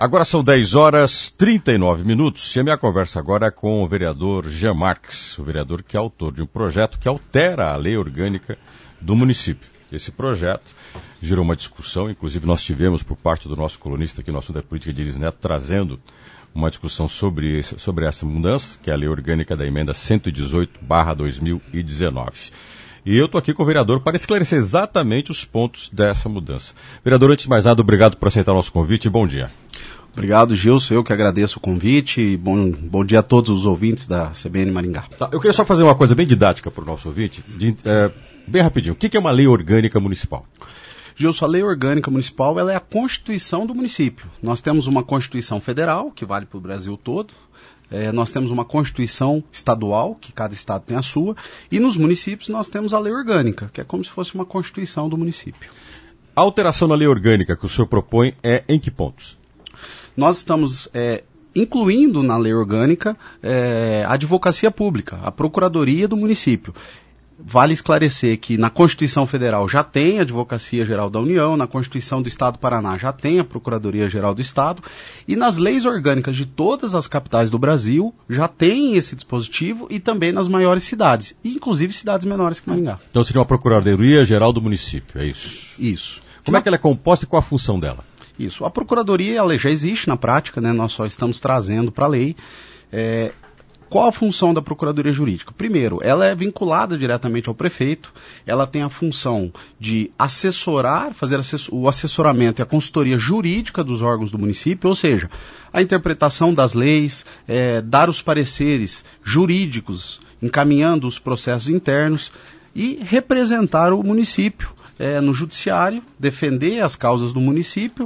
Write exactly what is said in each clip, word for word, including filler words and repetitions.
Agora são dez horas e trinta e nove minutos e a minha conversa agora é com o vereador Jean Marques, o vereador que é autor de um projeto que altera a lei orgânica do município. Esse projeto gerou uma discussão, inclusive nós tivemos por parte do nosso colunista aqui no assunto da política, Diris Neto, trazendo uma discussão sobre, esse, sobre essa mudança, que é a lei orgânica da emenda cento e dezoito barra dois mil e dezenove. E eu estou aqui com o vereador para esclarecer exatamente os pontos dessa mudança. Vereador, antes de mais nada, obrigado por aceitar o nosso convite e bom dia. Obrigado, Gilson. Eu que agradeço o convite. Bom, bom dia a todos os ouvintes da C B N Maringá. Tá, eu queria só fazer uma coisa bem didática para o nosso ouvinte, de, é, bem rapidinho. O que é uma lei orgânica municipal? Gilson, a lei orgânica municipal ela é a Constituição do município. Nós temos uma Constituição federal, que vale para o Brasil todo. É, nós temos uma Constituição estadual, que cada estado tem a sua. E nos municípios nós temos a lei orgânica, que é como se fosse uma Constituição do município. A alteração na lei orgânica que o senhor propõe é em que pontos? Nós estamos é, incluindo na lei orgânica é, a advocacia pública, a procuradoria do município. Vale esclarecer que na Constituição Federal já tem a Advocacia Geral da União, na Constituição do Estado do Paraná já tem a Procuradoria Geral do Estado, e nas leis orgânicas de todas as capitais do Brasil já tem esse dispositivo e também nas maiores cidades, inclusive cidades menores que Maringá. Então seria uma Procuradoria Geral do município, é isso? Isso. Como é que ela é composta e qual a função dela? Isso. A Procuradoria ela já existe na prática, né? Nós só estamos trazendo para a lei. É, qual a função da Procuradoria Jurídica? Primeiro, ela é vinculada diretamente ao prefeito, ela tem a função de assessorar, fazer assessor, o assessoramento e a consultoria jurídica dos órgãos do município, ou seja, a interpretação das leis, é, dar os pareceres jurídicos, encaminhando os processos internos e representar o município É, no judiciário, defender as causas do município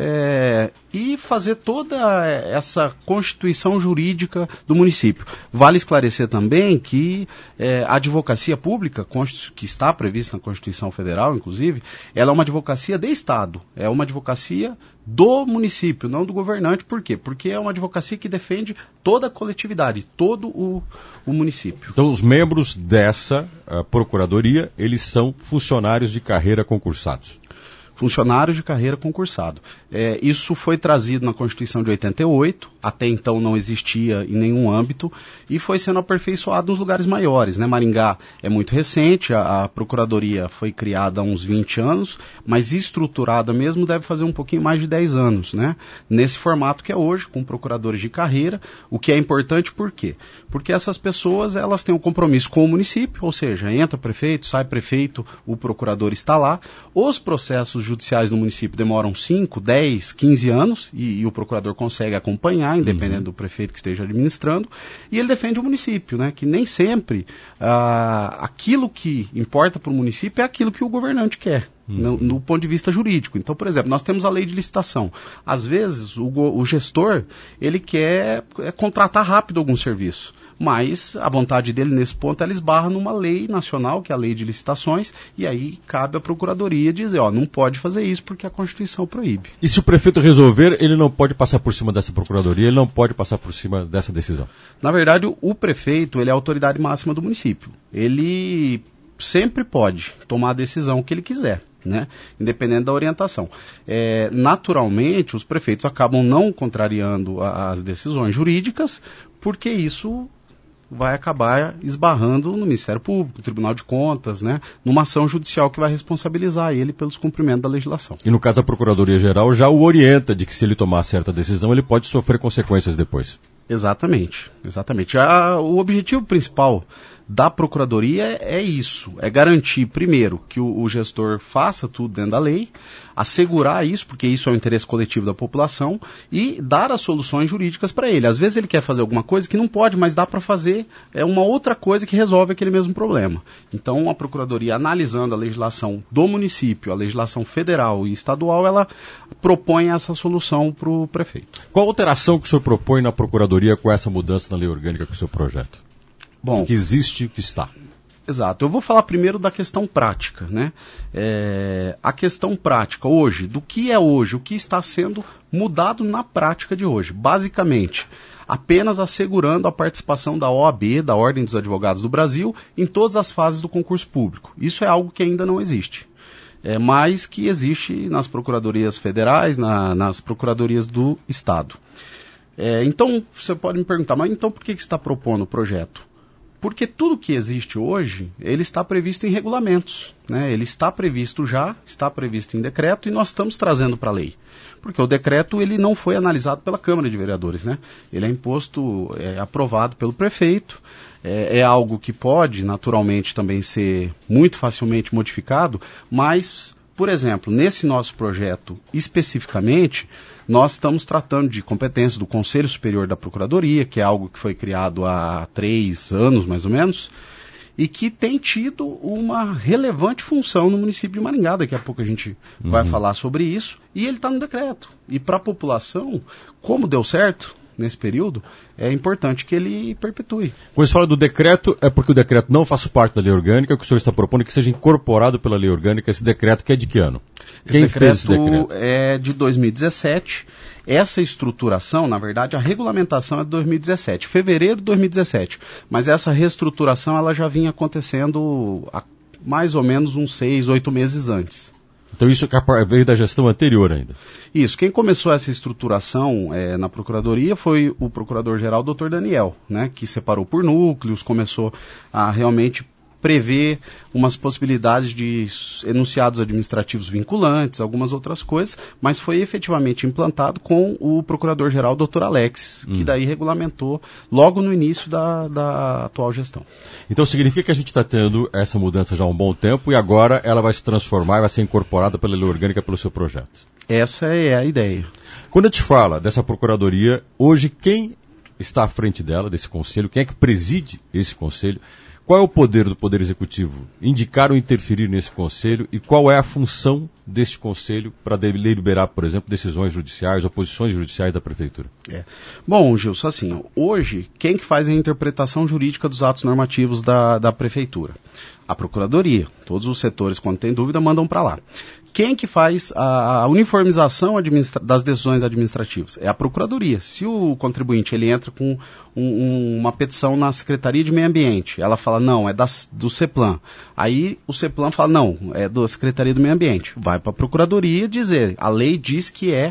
é, e fazer toda essa constituição jurídica do município. Vale esclarecer também que é, a advocacia pública, que está prevista na Constituição Federal, inclusive, ela é uma advocacia de Estado, é uma advocacia do município, não do governante. Por quê? Porque é uma advocacia que defende toda a coletividade, todo o, o município. Então os membros dessa uh, procuradoria, eles são funcionários de carreira concursados? Funcionários de carreira concursado. É, isso foi trazido na Constituição de oitenta e oito, até então não existia em nenhum âmbito, e foi sendo aperfeiçoado nos lugares maiores, né? Maringá é muito recente, a, a Procuradoria foi criada há uns vinte anos, mas estruturada mesmo deve fazer um pouquinho mais de dez anos, né? Nesse formato que é hoje, com procuradores de carreira, o que é importante por quê? Porque essas pessoas, elas têm um compromisso com o município, ou seja, entra prefeito, sai prefeito, o procurador está lá, os processos judiciais no município demoram cinco, dez, quinze anos e, e o procurador consegue acompanhar, independente uhum. do prefeito que esteja administrando, e ele defende o município, né? Que nem sempre ah, aquilo que importa para o município é aquilo que o governante quer. Uhum. No, no ponto de vista jurídico. Então, por exemplo, nós temos a lei de licitação. Às vezes, o, o gestor, ele quer é, contratar rápido algum serviço, mas a vontade dele nesse ponto, ela esbarra numa lei nacional, que é a lei de licitações, e aí cabe à Procuradoria dizer, ó, não pode fazer isso porque a Constituição proíbe. E se o prefeito resolver, ele não pode passar por cima dessa Procuradoria, ele não pode passar por cima dessa decisão? Na verdade, o, o prefeito, ele é a autoridade máxima do município. Ele sempre pode tomar a decisão que ele quiser, né? Independente da orientação. É, naturalmente, os prefeitos acabam não contrariando a, as decisões jurídicas, porque isso vai acabar esbarrando no Ministério Público, no Tribunal de Contas, né? Numa ação judicial que vai responsabilizar ele pelos cumprimentos da legislação. E no caso, a Procuradoria-Geral já o orienta de que se ele tomar certa decisão, ele pode sofrer consequências depois. Exatamente, exatamente. Já o objetivo principal da Procuradoria é isso, é garantir, primeiro, que o, o gestor faça tudo dentro da lei, assegurar isso, porque isso é o interesse coletivo da população, e dar as soluções jurídicas para ele. Às vezes ele quer fazer alguma coisa que não pode, mas dá para fazer é uma outra coisa que resolve aquele mesmo problema. Então, a Procuradoria, analisando a legislação do município, a legislação federal e estadual, ela propõe essa solução para o prefeito. Qual a alteração que o senhor propõe na Procuradoria com essa mudança na lei orgânica com o seu projeto? Bom, o que existe e o que está. Exato. Eu vou falar primeiro da questão prática, né? É, a questão prática hoje, do que é hoje, o que está sendo mudado na prática de hoje. Basicamente, apenas assegurando a participação da O A B, da Ordem dos Advogados do Brasil, em todas as fases do concurso público. Isso é algo que ainda não existe. é, mas que existe nas procuradorias federais, na, nas procuradorias do Estado. É, então, você pode me perguntar, mas então por que, que você está propondo o projeto? Porque tudo que existe hoje, ele está previsto em regulamentos, né? Ele está previsto já, está previsto em decreto e nós estamos trazendo para a lei. Porque o decreto ele não foi analisado pela Câmara de Vereadores, né? Ele é imposto, é aprovado pelo prefeito, é, é algo que pode naturalmente também ser muito facilmente modificado, mas, por exemplo, nesse nosso projeto especificamente, nós estamos tratando de competências do Conselho Superior da Procuradoria, que é algo que foi criado há três anos, mais ou menos, e que tem tido uma relevante função no município de Maringá. Daqui a pouco a gente uhum. vai falar sobre isso. E ele está no decreto. E para a população, como deu certo nesse período, é importante que ele perpetue. Quando você fala do decreto, é porque o decreto não faz parte da lei orgânica, que o senhor está propondo que seja incorporado pela lei orgânica esse decreto, que é de que ano? Esse Quem decreto, fez esse decreto é de dois mil e dezessete. Essa estruturação, na verdade, a regulamentação é de dois mil e dezessete, fevereiro de dois mil e dezessete. Mas essa reestruturação ela já vinha acontecendo há mais ou menos uns seis, oito meses antes. Então isso veio da gestão anterior ainda? Isso. Quem começou essa estruturação é, na Procuradoria foi o Procurador-Geral, doutor Daniel, né, que separou por núcleos, começou a realmente prever umas possibilidades de enunciados administrativos vinculantes, algumas outras coisas, mas foi efetivamente implantado com o Procurador-Geral, doutor Alex, hum. que daí regulamentou logo no início da, da atual gestão. Então significa que a gente está tendo essa mudança já há um bom tempo e agora ela vai se transformar e vai ser incorporada pela lei orgânica pelo seu projeto? Essa é a ideia. Quando a gente fala dessa Procuradoria, hoje quem está à frente dela, desse conselho, quem é que preside esse conselho? Qual é o poder do Poder Executivo? Indicar ou interferir nesse conselho e qual é a função deste conselho para deliberar, por exemplo, decisões judiciais ou posições judiciais da Prefeitura? É. Bom, Gilson, assim, hoje, quem que faz a interpretação jurídica dos atos normativos da, da Prefeitura? A Procuradoria. Todos os setores, quando tem dúvida, mandam para lá. Quem que faz a, a uniformização administra- das decisões administrativas? É a Procuradoria. Se o contribuinte ele entra com um, um, uma petição na Secretaria de Meio Ambiente, ela fala, não, é da, do CEPLAN. Aí o CEPLAN fala, não, é da Secretaria do Meio Ambiente. Vai para a Procuradoria dizer, a lei diz que é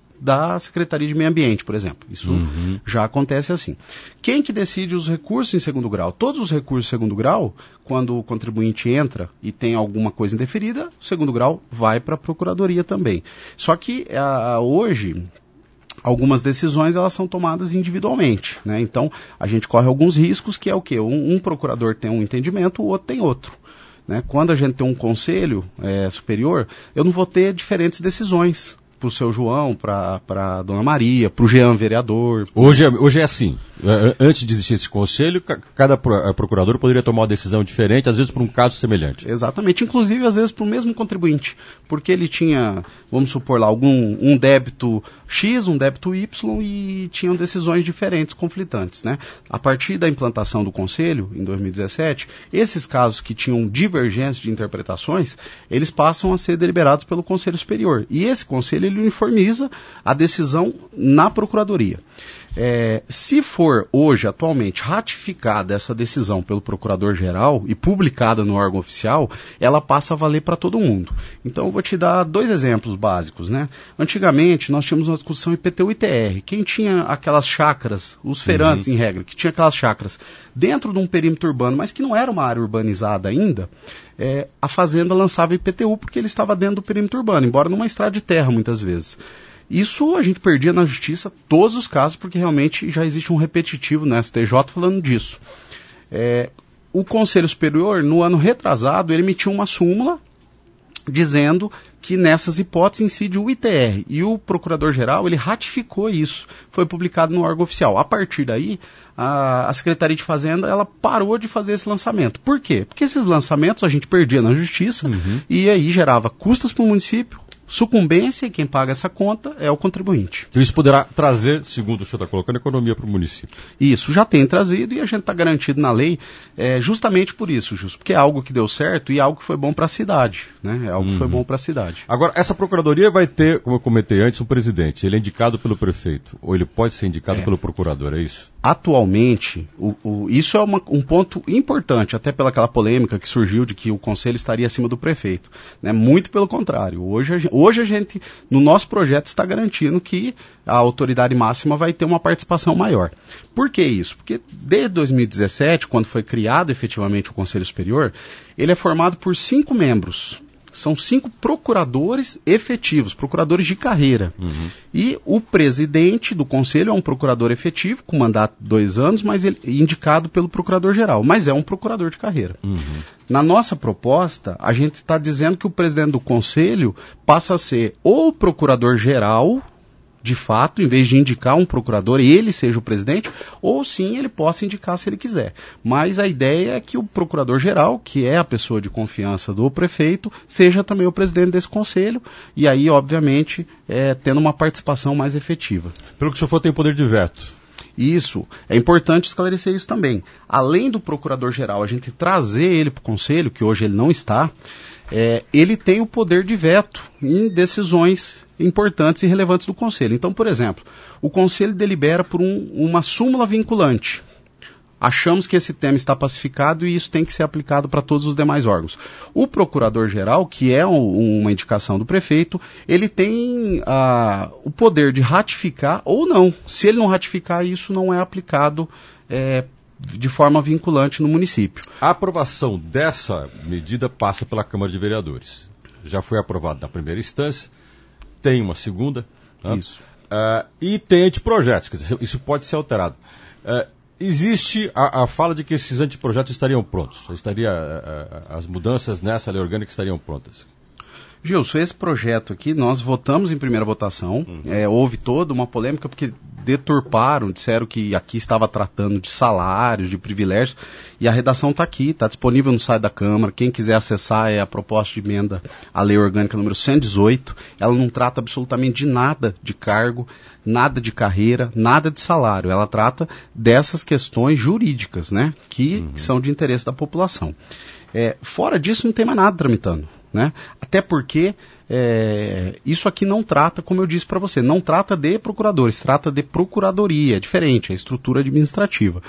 da Secretaria de Meio Ambiente, por exemplo. Isso uhum. já acontece assim. Quem que decide os recursos em segundo grau? Todos os recursos em segundo grau, quando o contribuinte entra e tem alguma coisa indeferida, o segundo grau vai para a Procuradoria também. Só que a, hoje, algumas decisões elas são tomadas individualmente, né? Então, a gente corre alguns riscos, que é o quê? Um, um procurador tem um entendimento, o outro tem outro. Né? Quando a gente tem um conselho é, superior, eu não vou ter diferentes decisões. Para o seu João, para a dona Maria, para o Jean vereador. Hoje é, hoje é assim, antes de existir esse conselho, cada procurador poderia tomar uma decisão diferente, às vezes por um caso semelhante. Exatamente, inclusive às vezes para o mesmo contribuinte, porque ele tinha, vamos supor lá, algum um débito X, um débito Y e tinham decisões diferentes, conflitantes, né? A partir da implantação do conselho, em dois mil e dezessete, esses casos que tinham divergência de interpretações, eles passam a ser deliberados pelo Conselho Superior. E esse conselho ele uniformiza a decisão na Procuradoria. É, se for hoje, atualmente, ratificada essa decisão pelo Procurador-Geral e publicada no órgão oficial, ela passa a valer para todo mundo. Então, eu vou te dar dois exemplos básicos, né? Antigamente, nós tínhamos uma discussão I P T U I T R. Quem tinha aquelas chácaras, os feirantes, uhum. em regra, que tinha aquelas chácaras dentro de um perímetro urbano, mas que não era uma área urbanizada ainda, é, a fazenda lançava I P T U porque ele estava dentro do perímetro urbano, embora numa estrada de terra, muitas vezes. Isso a gente perdia na justiça todos os casos, porque realmente já existe um repetitivo na S T J falando disso. É, o Conselho Superior, no ano retrasado, ele emitiu uma súmula dizendo que nessas hipóteses incide o I T R. E o Procurador-Geral, ele ratificou isso. Foi publicado no órgão oficial. A partir daí, a, a Secretaria de Fazenda, ela parou de fazer esse lançamento. Por quê? Porque esses lançamentos a gente perdia na justiça uhum. e aí gerava custos para o município, sucumbência, e quem paga essa conta é o contribuinte. Então isso poderá trazer, segundo o senhor está colocando, economia para o município. Isso, já tem trazido e a gente está garantido na lei é, justamente por isso, Justo, porque é algo que deu certo e algo que foi bom para a cidade, né? É algo uhum. que foi bom para a cidade. Agora, essa procuradoria vai ter, como eu comentei antes, um presidente. Ele é indicado pelo prefeito, ou ele pode ser indicado é. pelo procurador, é isso? atualmente, o, o, isso é uma, um ponto importante, até pelaquela polêmica que surgiu de que o conselho estaria acima do prefeito. Né? Muito pelo contrário. Hoje a, gente, hoje a gente, no nosso projeto, está garantindo que a autoridade máxima vai ter uma participação maior. Por que isso? Porque desde dois mil e dezessete, quando foi criado efetivamente o Conselho Superior, ele é formado por cinco membros. São cinco procuradores efetivos, procuradores de carreira. Uhum. E o presidente do conselho é um procurador efetivo, com mandato de dois anos, mas ele, indicado pelo procurador-geral, mas é um procurador de carreira. Uhum. Na nossa proposta, a gente está dizendo que o presidente do conselho passa a ser ou o procurador-geral, de fato, em vez de indicar um procurador e ele seja o presidente, ou sim ele possa indicar se ele quiser. Mas a ideia é que o procurador-geral, que é a pessoa de confiança do prefeito, seja também o presidente desse conselho, e aí, obviamente, é, tendo uma participação mais efetiva. Pelo que o senhor for, tem poder de veto. Isso, é importante esclarecer isso também. Além do procurador-geral, a gente trazer ele para o conselho, que hoje ele não está, é, ele tem o poder de veto em decisões importantes e relevantes do Conselho. Então, por exemplo, o Conselho delibera por um, uma súmula vinculante. Achamos que esse tema está pacificado e isso tem que ser aplicado para todos os demais órgãos. O Procurador-Geral, que é um, uma indicação do prefeito, ele tem ah, o poder de ratificar ou não. Se ele não ratificar, isso não é aplicado é, de forma vinculante no município. A aprovação dessa medida passa pela Câmara de Vereadores. Já foi aprovado na primeira instância, tem uma segunda, né? Isso. Uh, e tem anteprojetos, quer dizer, isso pode ser alterado. Uh, existe a, a fala de que esses anteprojetos estariam prontos, estaria, uh, uh, as mudanças nessa lei orgânica estariam prontas. Gilson, esse projeto aqui, nós votamos em primeira votação, uhum. é, houve toda uma polêmica porque deturparam, disseram que aqui estava tratando de salários, de privilégios, e a redação está aqui, está disponível no site da Câmara, quem quiser acessar é a proposta de emenda à lei orgânica número cento e dezoito, ela não trata absolutamente de nada de cargo, nada de carreira, nada de salário, ela trata dessas questões jurídicas, né, que, uhum. que são de interesse da população. É, fora disso não tem mais nada tramitando. Né? Até porque é, isso aqui não trata, como eu disse para você, não trata de procuradores, trata de procuradoria, é diferente, é a estrutura administrativa.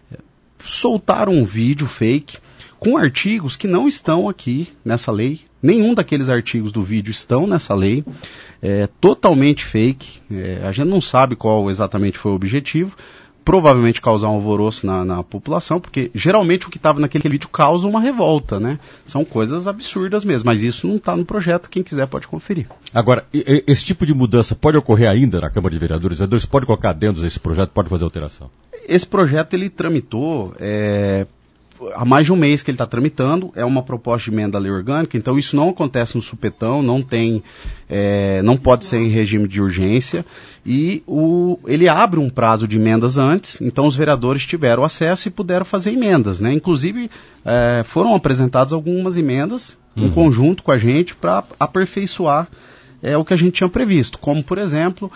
Soltaram um vídeo fake com artigos que não estão aqui nessa lei, nenhum daqueles artigos do vídeo estão nessa lei, é totalmente fake, é, a gente não sabe qual exatamente foi o objetivo, provavelmente causar um alvoroço na, na população, porque geralmente o que estava naquele vídeo causa uma revolta, né? São coisas absurdas mesmo, mas isso não está no projeto, quem quiser pode conferir. Agora, esse tipo de mudança pode ocorrer ainda na Câmara de Vereadores? Os vereadores podem colocar dentro desse projeto, pode fazer alteração? Esse projeto, ele tramitou... É... há mais de um mês que ele está tramitando, é uma proposta de emenda à lei orgânica, então isso não acontece no supetão, não tem, é, não pode ser em regime de urgência, e o, ele abre um prazo de emendas antes, então os vereadores tiveram acesso e puderam fazer emendas, né? Inclusive é, foram apresentadas algumas emendas uhum. em conjunto com a gente para aperfeiçoar é, o que a gente tinha previsto, como por exemplo...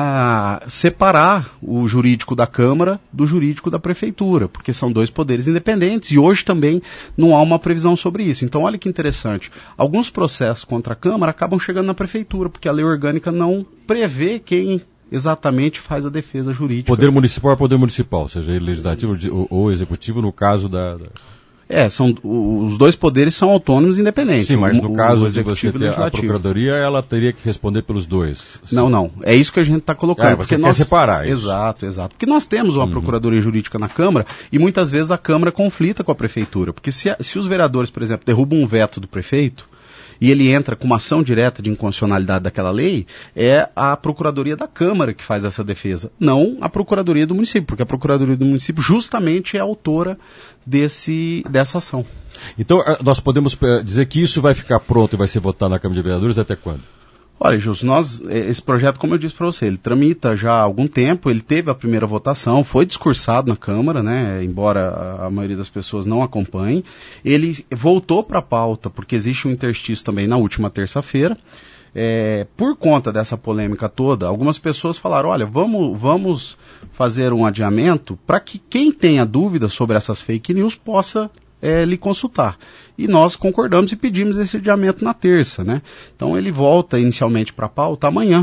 a separar o jurídico da Câmara do jurídico da Prefeitura, porque são dois poderes independentes e hoje também não há uma previsão sobre isso. Então, olha que interessante, alguns processos contra a Câmara acabam chegando na Prefeitura, porque a lei orgânica não prevê quem exatamente faz a defesa jurídica. Poder municipal é poder municipal, seja ele legislativo ou, ou executivo, no caso da... da... É, são, os dois poderes são autônomos e independentes. Sim, mas no o, caso o de você ter a Procuradoria, ela teria que responder pelos dois. Não, Sim. não. É isso que a gente está colocando. É, você quer nós... separar isso. Exato, exato. Porque nós temos uma uhum. Procuradoria Jurídica na Câmara e muitas vezes a Câmara conflita com a Prefeitura. Porque se, se os vereadores, por exemplo, derrubam um veto do prefeito e ele entra com uma ação direta de inconstitucionalidade daquela lei, é a Procuradoria da Câmara que faz essa defesa, não a Procuradoria do município, porque a Procuradoria do município justamente é a autora desse, dessa ação. Então, nós podemos dizer que isso vai ficar pronto e vai ser votado na Câmara de Vereadores até quando? Olha, Justo, nós, esse projeto, como eu disse para você, ele tramita já há algum tempo, ele teve a primeira votação, foi discursado na Câmara, né, embora a maioria das pessoas não acompanhe. Ele voltou para a pauta, porque existe um interstício também na última terça-feira. É, por conta dessa polêmica toda, algumas pessoas falaram, olha, vamos, vamos fazer um adiamento para que quem tenha dúvida sobre essas fake news possa é, lhe consultar. E nós concordamos e pedimos esse adiamento na terça, né? Então ele volta inicialmente para a pauta amanhã,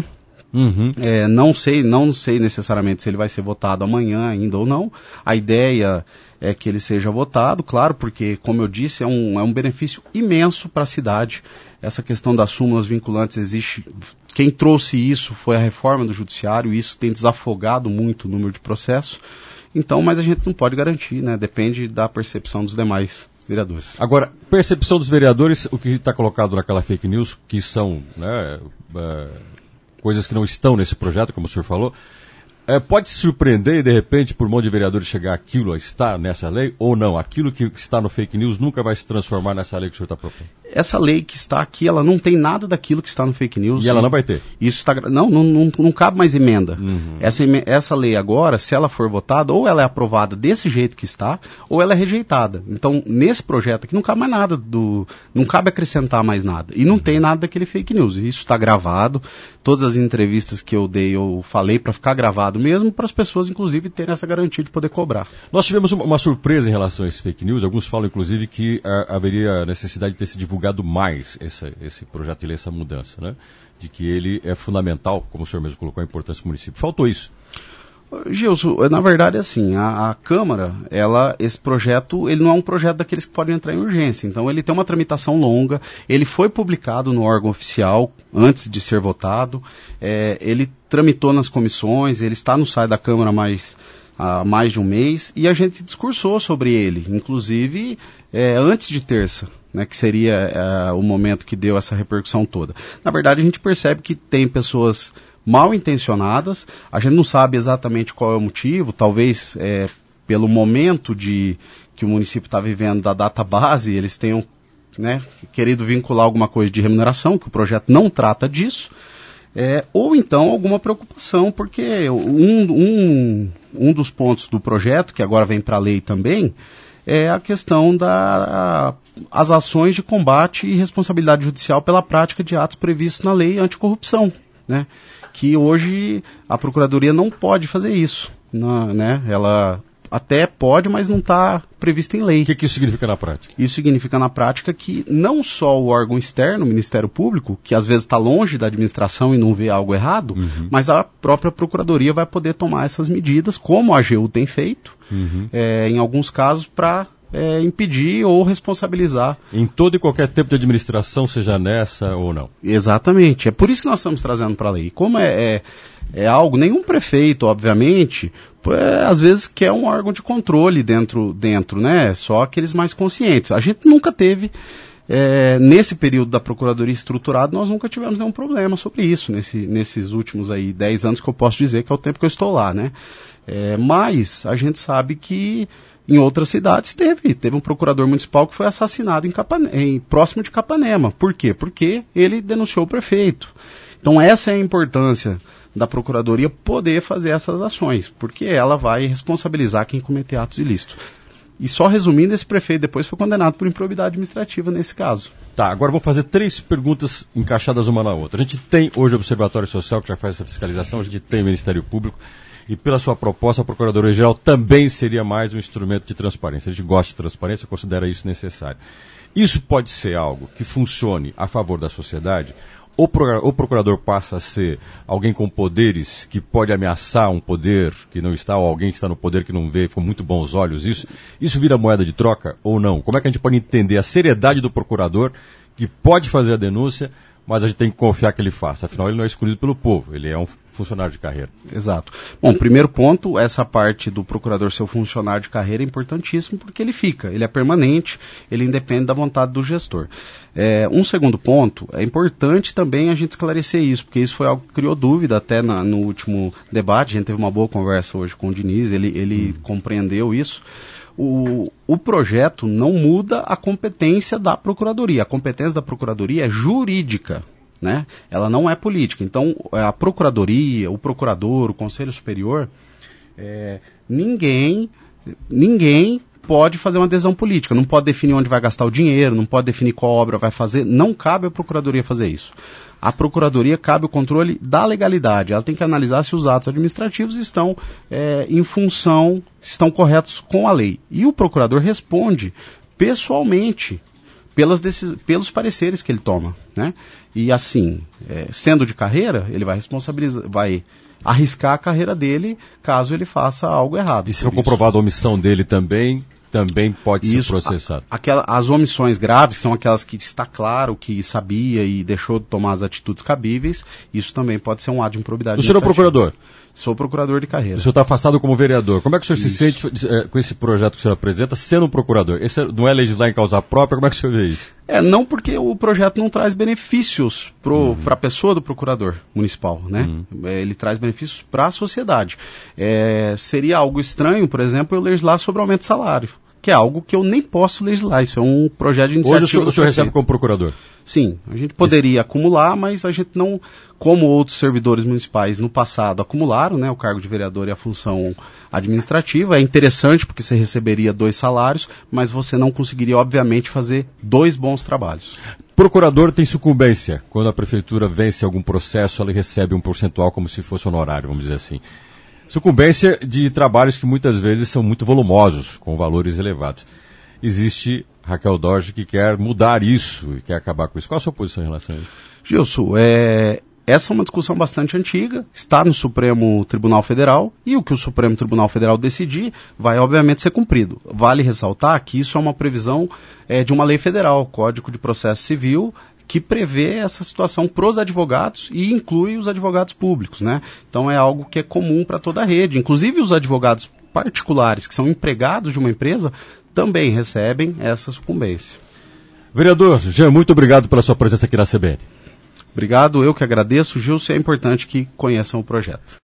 Uhum. É, não sei, não sei necessariamente se ele vai ser votado amanhã ainda ou não. A ideia é que ele seja votado, claro, porque, como eu disse, é um, é um benefício imenso para a cidade. Essa questão das súmulas vinculantes existe. Quem trouxe isso foi a reforma do judiciário, e isso tem desafogado muito o número de processos. Então, mas a gente não pode garantir, né? Depende da percepção dos demais vereadores. Agora, percepção dos vereadores, o que está colocado naquela fake news, que são, né, uh, coisas que não estão nesse projeto, como o senhor falou, é, pode se surpreender e, de repente, por mão de vereadores chegar aquilo a estar nessa lei, ou não? Aquilo que está no fake news nunca vai se transformar nessa lei que o senhor está propondo? Essa lei que está aqui, ela não tem nada daquilo que está no fake news. E ela não vai ter? Isso está, não, não, não, não cabe mais emenda. Uhum. Essa, essa lei agora, se ela for votada, ou ela é aprovada desse jeito que está, ou ela é rejeitada. Então, nesse projeto aqui, não cabe mais nada, do, não cabe acrescentar mais nada. E não uhum. tem nada daquele fake news. Isso está gravado. Todas as entrevistas que eu dei, eu falei para ficar gravado mesmo, para as pessoas, inclusive, terem essa garantia de poder cobrar. Nós tivemos uma, uma surpresa em relação a esse fake news. Alguns falam, inclusive, que a, haveria necessidade de ter se divulgado mais esse, esse projeto de lei, essa mudança, né? De que ele é fundamental, como o senhor mesmo colocou, a importância do município. Faltou isso. Gilson, na verdade, assim, a, a Câmara, ela, esse projeto, ele não é um projeto daqueles que podem entrar em urgência. Então, ele tem uma tramitação longa, ele foi publicado no órgão oficial antes de ser votado, é, ele tramitou nas comissões, ele está no site da Câmara há mais, há mais de um mês, e a gente discursou sobre ele, inclusive é, antes de terça, né, que seria é, o momento que deu essa repercussão toda. Na verdade, a gente percebe que tem pessoas mal intencionadas, a gente não sabe exatamente qual é o motivo, talvez é, pelo momento de, que o município está vivendo da data base, eles tenham, né, querido vincular alguma coisa de remuneração, que o projeto não trata disso, é, ou então alguma preocupação, porque um, um, um dos pontos do projeto, que agora vem para a lei também, é a questão das a, ações de combate e responsabilidade judicial pela prática de atos previstos na lei anticorrupção, né? Que hoje a Procuradoria não pode fazer isso, não, né? Ela até pode, mas não está previsto em lei. O que, que isso significa na prática? Isso significa na prática que não só o órgão externo, o Ministério Público, que às vezes está longe da administração e não vê algo errado, uhum. mas a própria Procuradoria vai poder tomar essas medidas, como a A G U tem feito, uhum. é, em alguns casos, para É, impedir ou responsabilizar. Em todo e qualquer tempo de administração, seja nessa ou não. Exatamente. É por isso que nós estamos trazendo para a lei. Como é, é, é algo, nenhum prefeito, obviamente, é, às vezes quer um órgão de controle dentro, dentro, né? Só aqueles mais conscientes. A gente nunca teve, é, nesse período da Procuradoria estruturada, nós nunca tivemos nenhum problema sobre isso, nesse, nesses últimos aí dez anos que eu posso dizer que é o tempo que eu estou lá, né? É, mas a gente sabe que em outras cidades teve, teve um procurador municipal que foi assassinado em, Capane- em próximo de Capanema. Por quê? Porque ele denunciou o prefeito. Então essa é a importância da Procuradoria poder fazer essas ações, porque ela vai responsabilizar quem cometer atos ilícitos. E só resumindo, esse prefeito depois foi condenado por improbidade administrativa nesse caso. Tá, agora vou fazer três perguntas encaixadas uma na outra. A gente tem hoje o Observatório Social, que já faz essa fiscalização, a gente tem o Ministério Público, e pela sua proposta, a Procuradoria-Geral também seria mais um instrumento de transparência. A gente gosta de transparência, considera isso necessário. Isso pode ser algo que funcione a favor da sociedade? O procurador passa a ser alguém com poderes que pode ameaçar um poder que não está, ou alguém que está no poder que não vê com muito bons olhos isso? Isso vira moeda de troca ou não? Como é que a gente pode entender a seriedade do procurador que pode fazer a denúncia, mas a gente tem que confiar que ele faça. Afinal, ele não é escolhido pelo povo, ele é um funcionário de carreira. Exato. Bom, primeiro ponto, essa parte do procurador ser um funcionário de carreira é importantíssimo porque ele fica, ele é permanente, ele independe da vontade do gestor. É, um segundo ponto, é importante também a gente esclarecer isso, porque isso foi algo que criou dúvida até na, no último debate, a gente teve uma boa conversa hoje com o Diniz, ele, ele hum. compreendeu isso. O, o projeto não muda a competência da Procuradoria. A competência da Procuradoria é jurídica, né? Ela não é política. Então, a Procuradoria, o Procurador, o Conselho Superior, é, ninguém, ninguém pode fazer uma adesão política. Não pode definir onde vai gastar o dinheiro, não pode definir qual obra vai fazer. Não cabe à Procuradoria fazer isso. A Procuradoria cabe o controle da legalidade. Ela tem que analisar se os atos administrativos estão é, em função, estão corretos com a lei. E o procurador responde pessoalmente pelas decis... pelos pareceres que ele toma, né? E assim, é, sendo de carreira, ele vai responsabilizar, vai arriscar a carreira dele caso ele faça algo errado. E se for comprovada a omissão dele também, também pode Isso, ser processado. A, aquela, as omissões graves são aquelas que está claro que sabia e deixou de tomar as atitudes cabíveis. Isso também pode ser um ato de improbidade. O senhor é o procurador? Sou procurador de carreira. O senhor está afastado como vereador. Como é que o senhor Isso. se sente é, com esse projeto que o senhor apresenta, sendo um procurador? Esse não é legislar em causa própria? Como é que o senhor vê isso? É, não porque o projeto não traz benefícios para uhum. a pessoa do procurador municipal, né? Uhum. É, ele traz benefícios para a sociedade. É, seria algo estranho, por exemplo, eu legislar sobre aumento de salário, que é algo que eu nem posso legislar. Isso é um projeto de iniciativa. Hoje o senhor, o senhor recebe como procurador? Sim, a gente poderia Isso. acumular, mas a gente não, como outros servidores municipais no passado acumularam, né, o cargo de vereador e a função administrativa. É interessante porque você receberia dois salários, mas você não conseguiria, obviamente, fazer dois bons trabalhos. Procurador tem sucumbência. Quando a prefeitura vence algum processo, ela recebe um percentual como se fosse honorário, vamos dizer assim. Sucumbência de trabalhos que muitas vezes são muito volumosos, com valores elevados. Existe Raquel Dodge que quer mudar isso e quer acabar com isso. Qual a sua posição em relação a isso? Gilson, é, essa é uma discussão bastante antiga, está no Supremo Tribunal Federal, e o que o Supremo Tribunal Federal decidir vai obviamente ser cumprido. Vale ressaltar que isso é uma previsão é, de uma lei federal, Código de Processo Civil, que prevê essa situação para os advogados e inclui os advogados públicos, né? Então é algo que é comum para toda a rede. Inclusive os advogados particulares que são empregados de uma empresa também recebem essa sucumbência. Vereador Jean, muito obrigado pela sua presença aqui na C B N. Obrigado, eu que agradeço. Gilson, é importante que conheçam o projeto.